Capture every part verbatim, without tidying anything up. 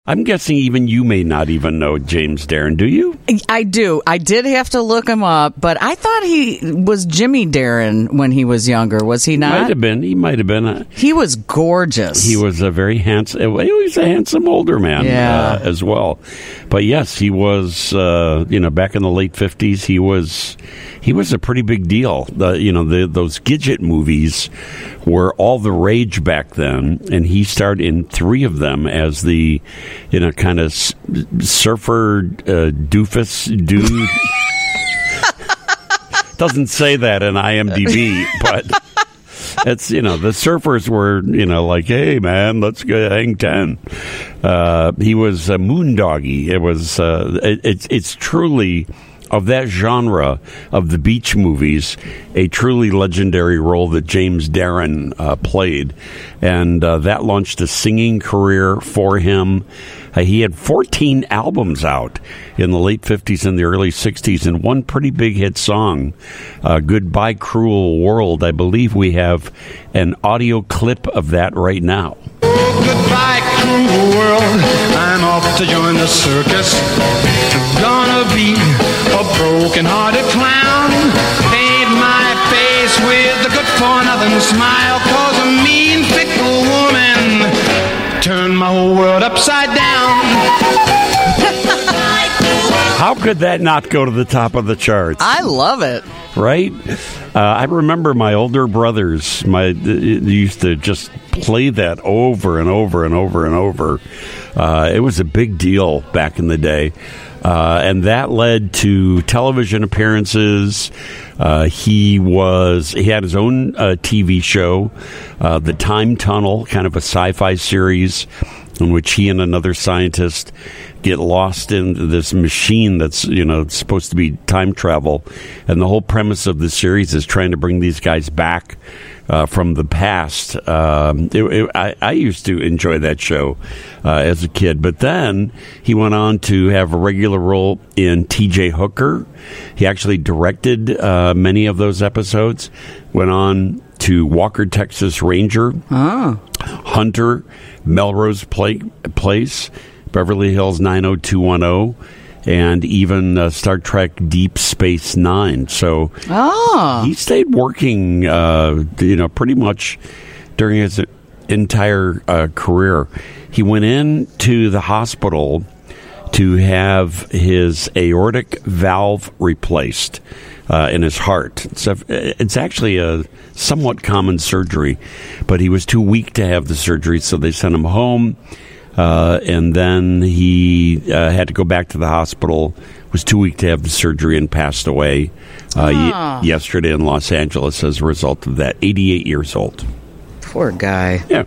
I'm guessing even you may not even know James Darren, do you? I do. I did have to look him up, but I thought he was Jimmy Darren when he was younger. Was he not? Might have been. He might have been. He was gorgeous. He was a very handsome. He was a handsome older man, yeah. uh, as well. But yes, he was. Uh, you know, back in the late fifties, he was. He was a pretty big deal. The, you know, the, those Gidget movies were all the rage back then, and he starred in three of them as the, you know, kind of surfer uh, doofus dude. Doesn't say that in I M D B, but it's, you know, the surfers were, you know, like, hey, man, let's go hang ten. Uh, he was a moondoggy. It was, uh, it, it's, it's truly, of that genre of the beach movies, a truly legendary role that James Darren uh, played. And uh, that launched a singing career for him. Uh, he had fourteen albums out in the late fifties and the early sixties, and one pretty big hit song, uh, Goodbye Cruel World. I believe we have an audio clip of that right now. Goodbye, cruel world. I'm off to join the circus. Gonna be a broken-hearted clown. Paint my face with a good-for-nothing smile, 'cause a mean, fickle woman turned my whole world upside down. How could that not go to the top of the charts? I love it. Right? Uh, I remember my older brothers, my they used to just play that over and over and over and over. Uh, it was a big deal back in the day. Uh, and that led to television appearances. Uh, he was he had his own uh, T V show, uh, The Time Tunnel, kind of a sci-fi series in which he and another scientist get lost in this machine that's, you know, supposed to be time travel. And the whole premise of the series is trying to bring these guys back uh, from the past. Um, it, it, I, I used to enjoy that show uh, as a kid. But then he went on to have a regular role in T J Hooker. He actually directed uh, many of those episodes. Went on to Walker, Texas Ranger, oh. Hunter, Melrose Pla- Place, Beverly Hills nine oh two one oh, and even uh, Star Trek Deep Space Nine. So oh. he stayed working, uh, you know, pretty much during his entire uh, career. He went into the hospital to have his aortic valve replaced uh, in his heart. It's, a, it's actually a somewhat common surgery, but he was too weak to have the surgery, so they sent him home. Uh, and then he uh, had to go back to the hospital, was too weak to have the surgery, and passed away uh, oh. y- yesterday in Los Angeles as a result of that. eighty-eight years old. Poor guy. Yeah.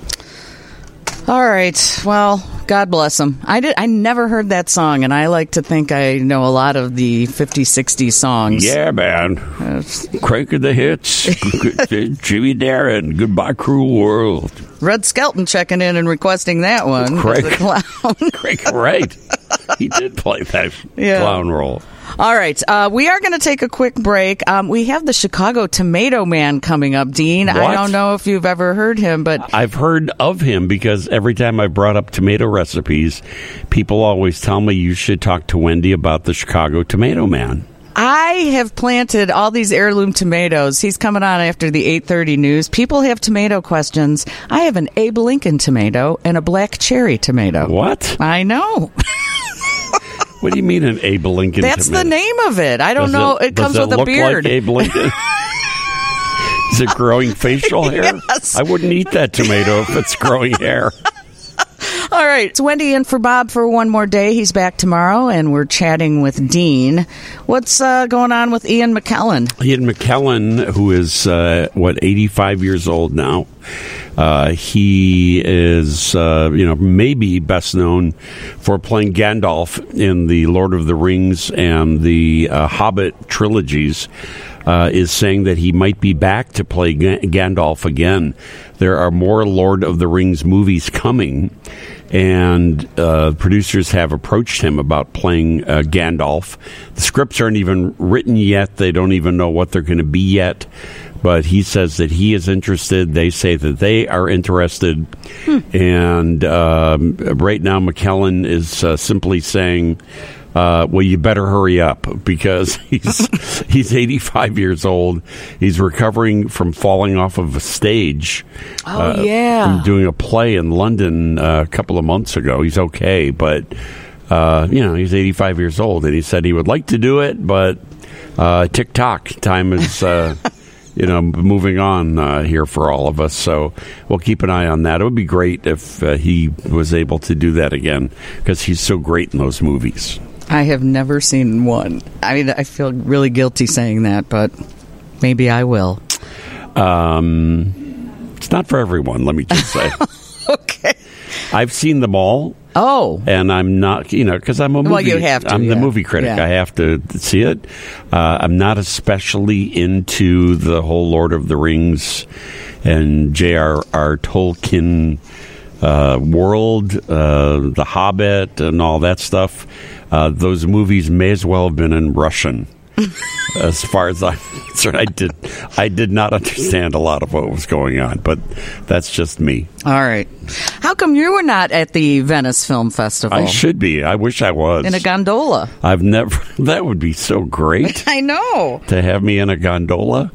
All right. Well, God bless him. I did. I never heard that song, and I like to think I know a lot of the fifties, sixties songs. Yeah, man. Uh, Crank of the hits. Jimmy Darren, Goodbye Cruel World. Red Skelton checking in and requesting that one. Craig, the clown. Craig, right. He did play that yeah. clown role. All right. Uh, we are going to take a quick break. Um, we have the Chicago Tomato Man coming up, Dean. What? I don't know if you've ever heard him, but I've heard of him because every time I brought up tomato recipes, people always tell me you should talk to Wendy about the Chicago Tomato Man. I have planted all these heirloom tomatoes. He's coming on after the eight thirty news. People have tomato questions. I have an Abe Lincoln tomato and a black cherry tomato. What? I know. What do you mean an Abe Lincoln That's tomato? the name of it. I don't does know. It, it comes does with it a look beard. Like Abe Lincoln? Is it growing facial hair? Yes. I wouldn't eat that tomato if it's growing hair. All right. It's Wendy in for Bob for one more day. He's back tomorrow, and we're chatting with Dean. What's uh, going on with Ian McKellen? Ian McKellen, who is, uh, what, eighty-five years old now. Uh, he is, uh, you know, maybe best known for playing Gandalf in the Lord of the Rings and the uh, Hobbit trilogies. uh, is saying that he might be back to play G- Gandalf again. There are more Lord of the Rings movies coming, and uh, producers have approached him about playing uh, Gandalf. The scripts aren't even written yet. They don't even know what they're going to be yet. But he says that he is interested. They say that they are interested. Hmm. And um, right now, McKellen is uh, simply saying, uh, well, you better hurry up, because he's he's eighty-five years old. He's recovering from falling off of a stage. Oh, uh, yeah. From doing a play in London uh, a couple of months ago. He's okay, but, uh, you know, he's eighty-five years old. And he said he would like to do it, but uh, tick-tock, time is... Uh, You know, moving on uh, here for all of us. So we'll keep an eye on that. It would be great if uh, he was able to do that again, because he's so great in those movies. I have never seen one. I mean, I feel really guilty saying that, but maybe I will. Um, it's not for everyone, let me just say. Okay. I've seen them all. Oh. And I'm not, you know, because I'm a movie. Well, you have to, I'm yeah. the movie critic. Yeah. I have to see it. Uh, I'm not especially into the whole Lord of the Rings and J R R. Tolkien uh, world, uh, The Hobbit, and all that stuff. Uh, those movies may as well have been in Russian. As far as I'm concerned, I did, I did not understand a lot of what was going on, but that's just me. All right. How come you were not at the Venice Film Festival? I should be. I wish I was. In a gondola. I've never. That would be so great. I know. To have me in a gondola.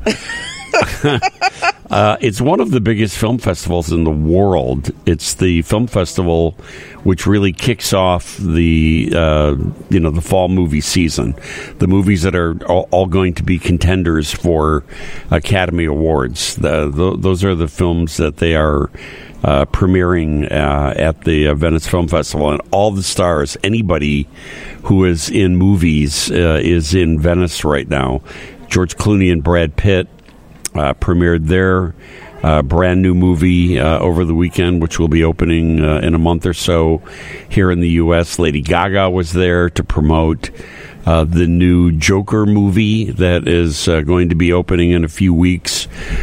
uh, it's one of the biggest film festivals in the world. It's the film festival which really kicks off the uh, you know the fall movie season. The movies that are all, all going to be contenders for Academy Awards. The, the, those are the films that they are uh, premiering uh, at the uh, Venice Film Festival, and all the stars, anybody who is in movies, uh, is in Venice right now. George Clooney and Brad Pitt uh, premiered their uh, brand new movie uh, over the weekend, which will be opening uh, in a month or so here in the U S. Lady Gaga was there to promote uh, the new Joker movie that is uh, going to be opening in a few weeks.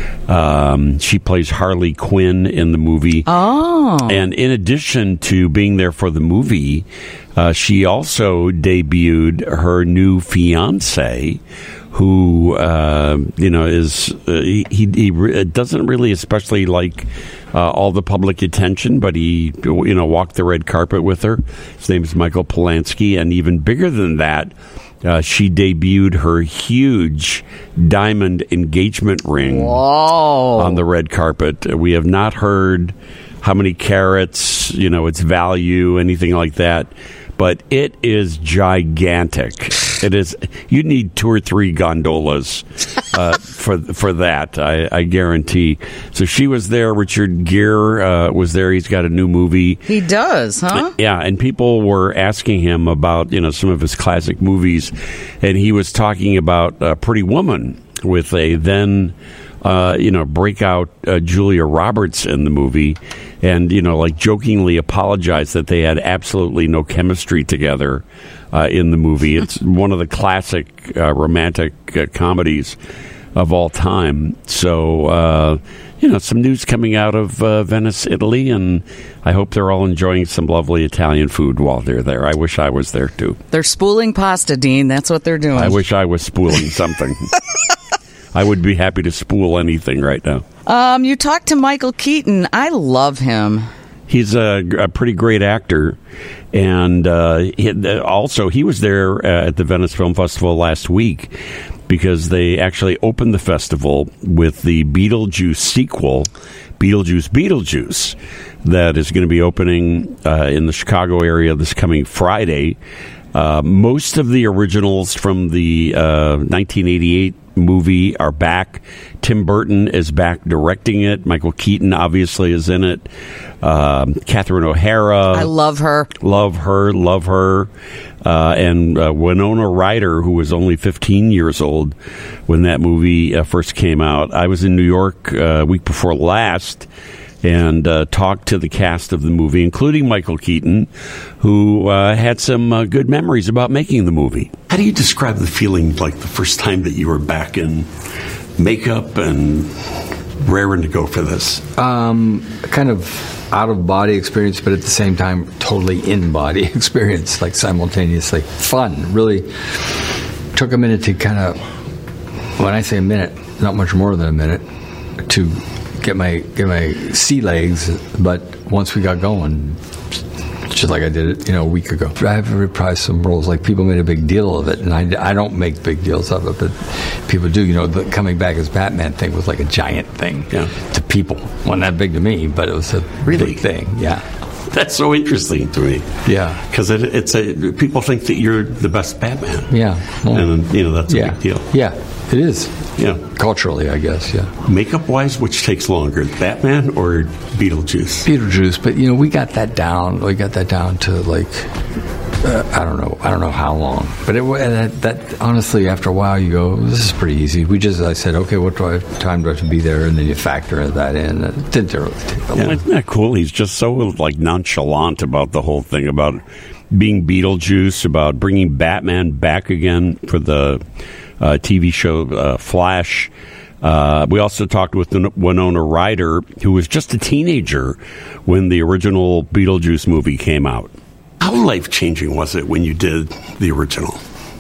Um, she plays Harley Quinn in the movie. Oh. And in addition to being there for the movie, uh, she also debuted her new fiancé, who, uh, you know, is, uh, he, he, he re- doesn't really especially like uh, all the public attention, but he, you know, walked the red carpet with her. His name is Michael Polanski, and even bigger than that, uh, she debuted her huge diamond engagement ring Whoa. on the red carpet. We have not heard how many carats, you know, its value, anything like that. But it is gigantic. It is. You need two or three gondolas uh, for for that. I, I guarantee. So she was there. Richard Gere uh, was there. He's got a new movie. He does, huh? Yeah, and people were asking him about you know some of his classic movies, and he was talking about uh, Pretty Woman with a then. Uh, you know, breakout uh, Julia Roberts in the movie, and you know, like jokingly apologized that they had absolutely no chemistry together uh, in the movie. It's one of the classic uh, romantic uh, comedies of all time. So, uh, you know, some news coming out of uh, Venice, Italy, and I hope they're all enjoying some lovely Italian food while they're there. I wish I was there too. They're spooling pasta, Dean. That's what they're doing. I wish I was spooling something. I would be happy to spool anything right now. Um, you talked to Michael Keaton. I love him. He's a, a pretty great actor. And uh, he, also, he was there uh, at the Venice Film Festival last week because they actually opened the festival with the Beetlejuice sequel, Beetlejuice Beetlejuice, that is going to be opening uh, in the Chicago area this coming Friday. Uh, most of the originals from the uh, nineteen eighty-eight movie are back. Tim Burton is back directing it. Michael Keaton obviously is in it. Um, Catherine O'Hara. I love her. Love her. Love her. Uh, and uh, Winona Ryder, who was only fifteen years old when that movie uh, first came out. I was in New York uh, a week before last, and uh, talked to the cast of the movie, including Michael Keaton, who uh, had some uh, good memories about making the movie. How do you describe the feeling like the first time that you were back in makeup and raring to go for this? Um, kind of out-of-body experience, but at the same time, totally in-body experience, like simultaneously. Fun, really. Took a minute to kind of, when I say a minute, not much more than a minute, to get my get my sea legs, but once we got going, just like I did it, you know, a week ago. I have reprised some roles, like people made a big deal of it, and I, I don't make big deals of it, but people do. You know, the coming back as Batman thing was like a giant thing yeah. to people. Wasn't that big to me, but it was a really big thing, yeah. That's so interesting to me. Yeah. Because it, it's a, people think that you're the best Batman. Yeah. Well, and, you know, that's a yeah. big deal. Yeah, it is. Yeah. Culturally, I guess, yeah. Makeup-wise, which takes longer, Batman or Beetlejuice? Beetlejuice, but, you know, we got that down. We got that down to, like, uh, I don't know. I don't know how long. But it, that, that, honestly, after a while, you go, this is pretty easy. We just, I said, okay, what do I, time do I have to be there? And then you factor that in. It didn't really take that Yeah, long. isn't that cool? He's just so, like, nonchalant about the whole thing, about being Beetlejuice, about bringing Batman back again for the uh, T V show uh, Flash. Uh, we also talked with Winona Ryder, who was just a teenager when the original Beetlejuice movie came out. How life-changing was it when you did the original?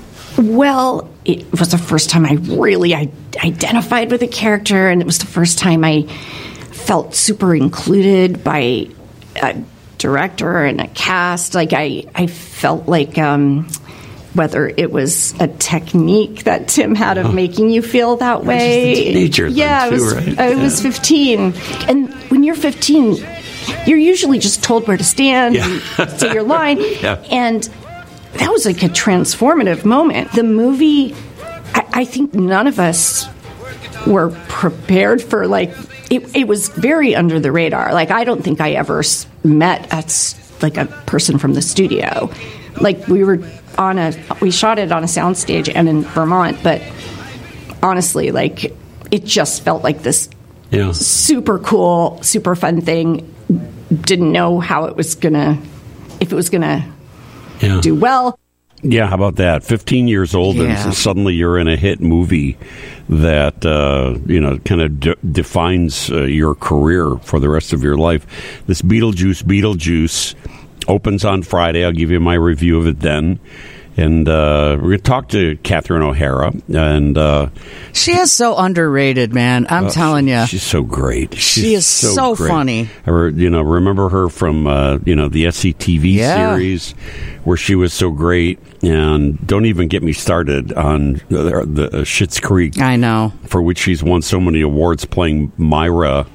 Well, it was the first time I really I identified with the character, and it was the first time I felt super included by a director and a cast. Like, I, I felt like... Um, whether it was a technique that Tim had of making you feel that way. Just a teenager yeah, then, I was, too, right? I Yeah. was fifteen. And when you're fifteen, you're usually just told where to stand, Yeah. and say your line. Yeah. And that was like a transformative moment. The movie, I, I think none of us were prepared for, like, it, it was very under the radar. Like, I don't think I ever s- met a, s- like a person from the studio. Like, we were on a, we shot it on a soundstage and in Vermont, but honestly, like, it just felt like this Yeah. super cool, super fun thing. Didn't know how it was gonna, if it was gonna Yeah. do well. Yeah, how about that? fifteen years old, Yeah. and suddenly you're in a hit movie that, uh, you know, kind of de- defines uh, your career for the rest of your life. This Beetlejuice, Beetlejuice opens on Friday. I'll give you my review of it then. And uh, we're going to talk to Catherine O'Hara. And uh, She is so underrated, man. I'm uh, telling you. she's so great. She's She is so great. funny. I re- you know, remember her from uh, you know the S C T V Yeah. series where she was so great. And don't even get me started on the, the uh, Schitt's Creek, I know. for which she's won so many awards playing Myra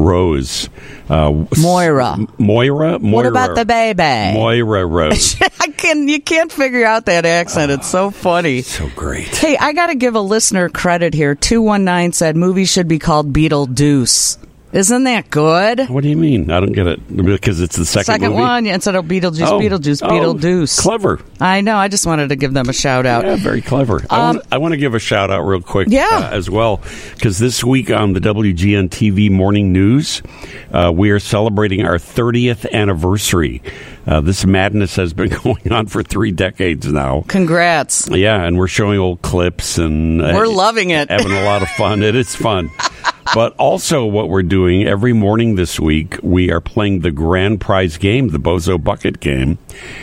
Rose. Uh, Moira. Moira? Moira. What about the baby? Moira Rose. I can you can't figure out that accent. It's so funny. So great. Hey, I got to give a listener credit here. two one nine said movies should be called Beetlejuice. Isn't that good? What do you mean? I don't get it. Because it's the second, Second movie? one, yeah, instead of Beetlejuice, Oh. Beetlejuice, Oh, Beetlejuice. clever. I know. I just wanted to give them a shout out. Yeah, very clever. I, Um, want, I want to give a shout out real quick Yeah. uh, as well, because this week on the W G N T V Morning News, uh, we are celebrating our thirtieth anniversary. Uh, this madness has been going on for three decades now. Congrats. Yeah, and we're showing old clips, and uh, We're loving it. having a lot of fun. It is fun. But also what we're doing every morning this week, we are playing the grand prize game, the Bozo Bucket game.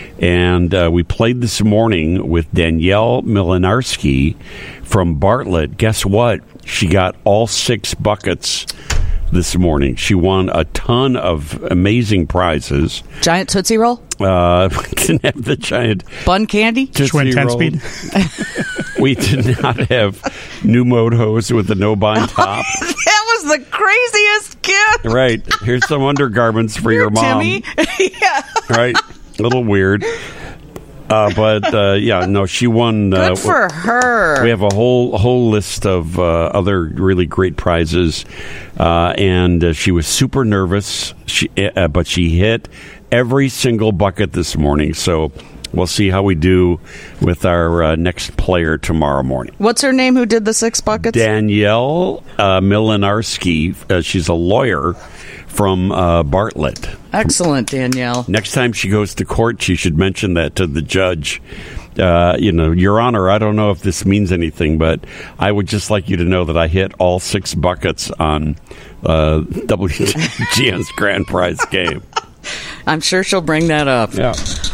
And uh, we played this morning with Danielle Milinarski from Bartlett. Guess what? She got all six buckets this morning. She won a ton of amazing prizes. Giant Tootsie Roll? Uh, didn't have the giant Bun candy? Tootsie Schwinn ten Roll. speed. We did not have new mode hose with the no bind top. That was the craziest gift. Right. Here's some undergarments for your mom. Timmy. yeah. Right. A little weird. Uh, but uh, yeah, no, she won. Uh, Good for her. We have a whole whole list of uh, other really great prizes, uh, and uh, she was super nervous. She, uh, but she hit every single bucket this morning. So we'll see how we do with our uh, next player tomorrow morning. What's her name who did the six buckets? Danielle uh, Milinarski. Uh, she's a lawyer from uh, Bartlett. Excellent, Danielle. Next time she goes to court, she should mention that to the judge. Uh, you know, Your Honor, I don't know if this means anything, but I would just like you to know that I hit all six buckets on uh, W G N's grand prize game. I'm sure she'll bring that up. Yeah.